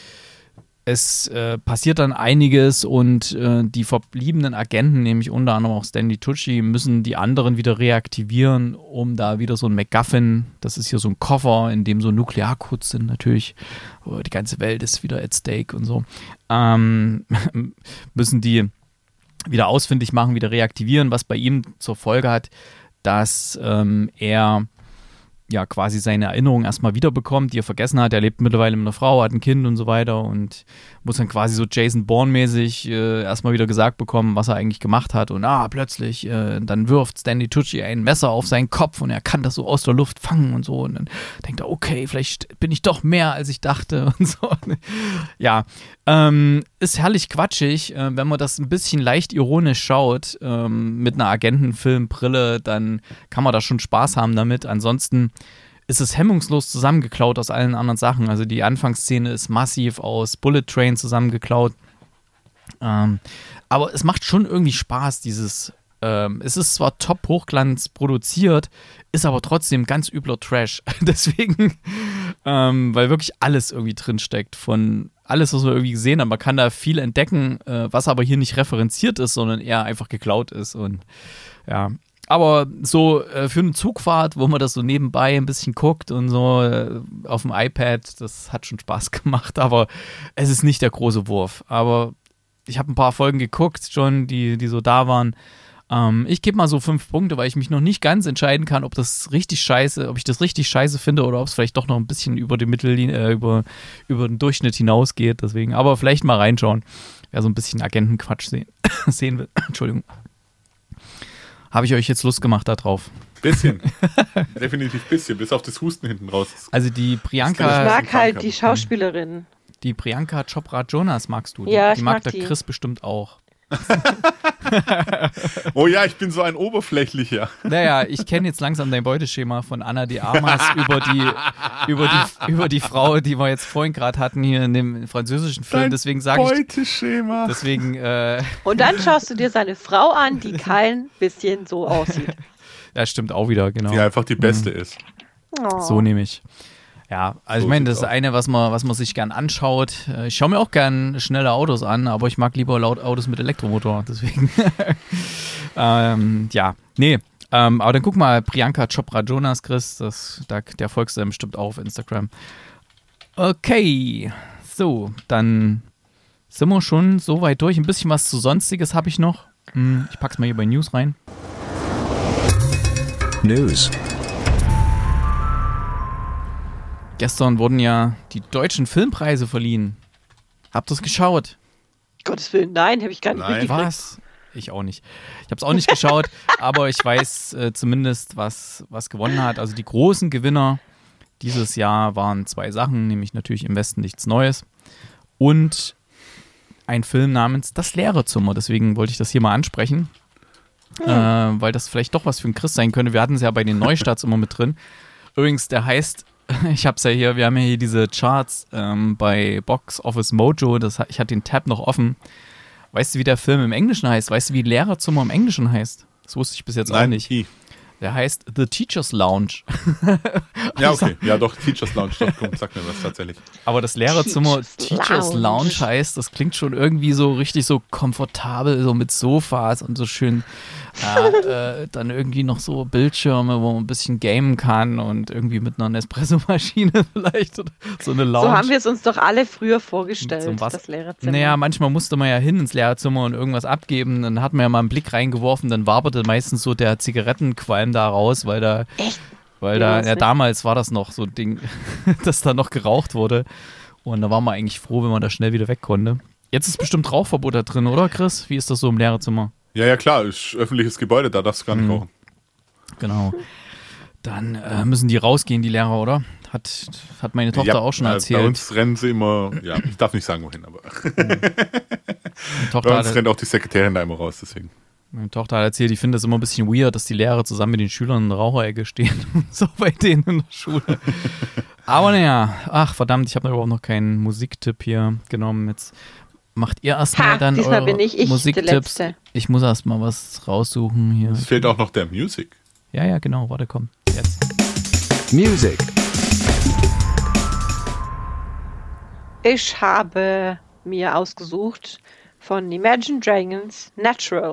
es äh, passiert dann einiges und äh, die verbliebenen Agenten, nämlich unter anderem auch Stanley Tucci, müssen die anderen wieder reaktivieren, um da wieder so ein MacGuffin, das ist hier so ein Koffer, in dem so Nuklearcodes sind natürlich, die ganze Welt ist wieder at stake und so, ähm, müssen die wieder ausfindig machen, wieder reaktivieren, was bei ihm zur Folge hat, dass ähm, er ja quasi seine Erinnerungen erstmal wiederbekommt, die er vergessen hat. Er lebt mittlerweile mit einer Frau, hat ein Kind und so weiter und muss dann quasi so Jason Bourne-mäßig äh, erstmal wieder gesagt bekommen, was er eigentlich gemacht hat. Und ah, plötzlich, äh, dann wirft Stanley Tucci ein Messer auf seinen Kopf und er kann das so aus der Luft fangen und so. Und dann denkt er, okay, vielleicht bin ich doch mehr, als ich dachte und so. Ja, ähm, ist herrlich quatschig. Äh, wenn man das ein bisschen leicht ironisch schaut, ähm, mit einer Agentenfilmbrille, dann kann man da schon Spaß haben damit. Ansonsten ist es hemmungslos zusammengeklaut aus allen anderen Sachen. Also die Anfangsszene ist massiv aus Bullet Train zusammengeklaut. Ähm, aber es macht schon irgendwie Spaß, dieses ähm, es ist zwar Top-Hochglanz produziert, ist aber trotzdem ganz übler Trash. Deswegen, ähm, weil wirklich alles irgendwie drinsteckt von alles, was wir irgendwie gesehen haben. Man kann da viel entdecken, äh, was aber hier nicht referenziert ist, sondern eher einfach geklaut ist. Und ja, aber so äh, für eine Zugfahrt, wo man das so nebenbei ein bisschen guckt und so äh, auf dem iPad, das hat schon Spaß gemacht, aber es ist nicht der große Wurf. Aber ich habe ein paar Folgen geguckt schon, die, die so da waren. Ähm, ich gebe mal so fünf Punkte, weil ich mich noch nicht ganz entscheiden kann, ob das richtig scheiße, ob ich das richtig scheiße finde oder ob es vielleicht doch noch ein bisschen über die Mittellinie, äh, über, über den Durchschnitt hinausgeht. Deswegen, aber vielleicht mal reinschauen, wer so ein bisschen Agentenquatsch sehen, sehen will. Entschuldigung. Habe ich euch jetzt Lust gemacht da drauf? Bisschen. Definitiv bisschen, bis auf das Husten hinten raus. Also die Priyanka... Ich mag halt die Schauspielerin. Die Priyanka Chopra Jonas magst du. Die, ja, die ich mag, mag der die. Chris bestimmt auch. Oh ja, ich bin so ein oberflächlicher. Naja, ich kenne jetzt langsam dein Beuteschema von Ana de Armas über die, über die, über die Frau, die wir jetzt vorhin gerade hatten hier in dem französischen Film. Dein deswegen sage ich... Beuteschema. Deswegen... Äh, Und dann schaust du dir seine Frau an, die kein bisschen so aussieht. Ja, stimmt auch wieder, genau. Die einfach die beste ist. Oh. So nehme ich. Ja, also So ich meine, das sieht's ist eine, was man, was man sich gern anschaut. Ich schaue mir auch gern schnelle Autos an, aber ich mag lieber laut Autos mit Elektromotor, deswegen. ähm, ja, nee. Ähm, aber dann guck mal, Priyanka Chopra Jonas, Chris, das, da, der folgst du dann bestimmt auch auf Instagram. Okay, so, dann sind wir schon so weit durch. Ein bisschen was zu Sonstiges habe ich noch. Hm, ich pack's mal hier bei News rein. News. Gestern wurden ja die deutschen Filmpreise verliehen. Habt ihr es geschaut? Gottes Willen, nein, habe ich gar nicht Nein. mitgekriegt. Was? Ich auch nicht. Ich habe es auch nicht geschaut, aber ich weiß äh, zumindest, was, was gewonnen hat. Also die großen Gewinner dieses Jahr waren zwei Sachen, nämlich natürlich Im Westen nichts Neues und ein Film namens Das Lehrerzimmer. Deswegen wollte ich das hier mal ansprechen, hm. äh, weil das vielleicht doch was für einen Chris sein könnte. Wir hatten es ja bei den Neustarts immer mit drin. Übrigens, der heißt... Ich hab's ja hier, wir haben ja hier diese Charts ähm, bei Box Office Mojo, das, ich hatte den Tab noch offen. Weißt du, wie der Film im Englischen heißt? Weißt du, wie Lehrerzimmer im Englischen heißt? Das wusste ich bis jetzt Nein, auch nicht. nie. Der heißt The Teacher's Lounge. Ja, okay. Ja, doch, Teacher's Lounge. Doch, komm, sag mir was tatsächlich. Aber das Lehrerzimmer Teacher's Teacher's Lounge. Lounge heißt, das klingt schon irgendwie so richtig so komfortabel, so mit Sofas und so schön. Äh, äh, dann irgendwie noch so Bildschirme, wo man ein bisschen gamen kann und irgendwie mit einer Nespresso-Maschine vielleicht. Oder so eine Lounge. So haben wir es uns doch alle früher vorgestellt, So was- das Lehrerzimmer. Naja, manchmal musste man ja hin ins Lehrerzimmer und irgendwas abgeben. Dann hat man ja mal einen Blick reingeworfen, dann waberte meistens so der Zigarettenqualm da raus, weil da, Echt? weil Ja, da, das ja, nicht. damals war das noch so ein Ding, dass da noch geraucht wurde. Und da war man eigentlich froh, wenn man da schnell wieder weg konnte. Jetzt ist bestimmt Rauchverbot da drin, oder Chris? Wie ist das so im Lehrerzimmer? Ja, ja, klar, ist öffentliches Gebäude, da darfst du gar nicht Mhm. rauchen. Genau. Dann äh, müssen die rausgehen, die Lehrer, oder? Hat, hat meine Tochter Ja, auch schon äh, erzählt. Bei uns rennen sie immer, ja, ich darf nicht sagen, wohin, aber Meine Tochter bei uns hat, rennt auch die Sekretärin da immer raus, deswegen. Meine Tochter hat erzählt, ich finde es immer ein bisschen weird, dass die Lehrer zusammen mit den Schülern in der Raucherecke stehen. So bei denen in der Schule. Aber naja, ach verdammt, ich habe überhaupt noch keinen Musiktipp hier genommen. Jetzt macht ihr erstmal Ha, dann diesmal eure bin ich, ich die Musiktipps. Letzte. Ich muss erstmal was raussuchen hier. Es fehlt auch noch der Music. Ja, ja, genau, warte, komm. Jetzt. Music. Ich habe mir ausgesucht von Imagine Dragons Natural.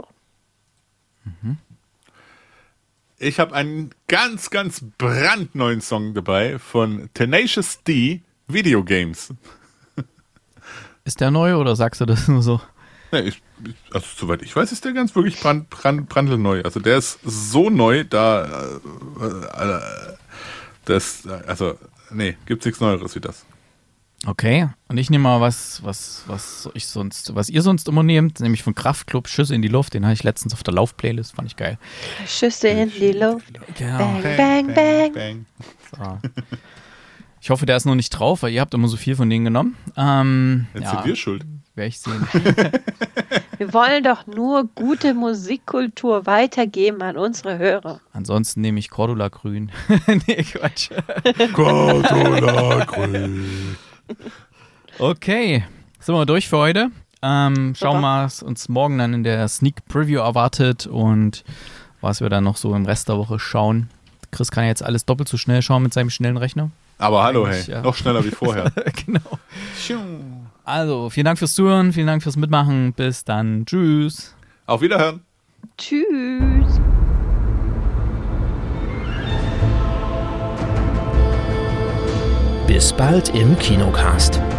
Ich habe einen ganz, ganz brandneuen Song dabei von Tenacious D, Video Games. Ist der neu oder sagst du das nur so? Ja, ich, ich- also soweit ich weiß, ist der ganz wirklich brand, brand, brandneu. Also der ist so neu, da äh, äh, das, also nee, gibt's nichts Neueres wie das. Okay, und ich nehme mal was, was, was ich sonst, was ihr sonst immer nehmt, nämlich von Kraftklub Schüsse in die Luft. Den hatte ich letztens auf der Laufplaylist, fand ich geil. Schüsse in die Luft. Genau. Bang, bang, bang. So. Ich hoffe, der ist noch nicht drauf, weil ihr habt immer so viel von denen genommen. Ähm, Jetzt ja, sind wir schuld. werde ich sehen. Wir wollen doch nur gute Musikkultur weitergeben an unsere Hörer. Ansonsten nehme ich Cordula Grün. Nee, Quatsch. Cordula Grün. Okay, sind wir durch für heute. Ähm, schauen wir Super. mal, was uns morgen dann in der Sneak Preview erwartet und was wir dann noch so im Rest der Woche schauen. Chris kann jetzt alles doppelt so schnell schauen mit seinem schnellen Rechner. Aber hallo, hey, Eigentlich, ja. noch schneller wie vorher. Genau. Also, vielen Dank fürs Zuhören, vielen Dank fürs Mitmachen. Bis dann. Tschüss. Auf Wiederhören. Tschüss. Bis bald im Kinocast.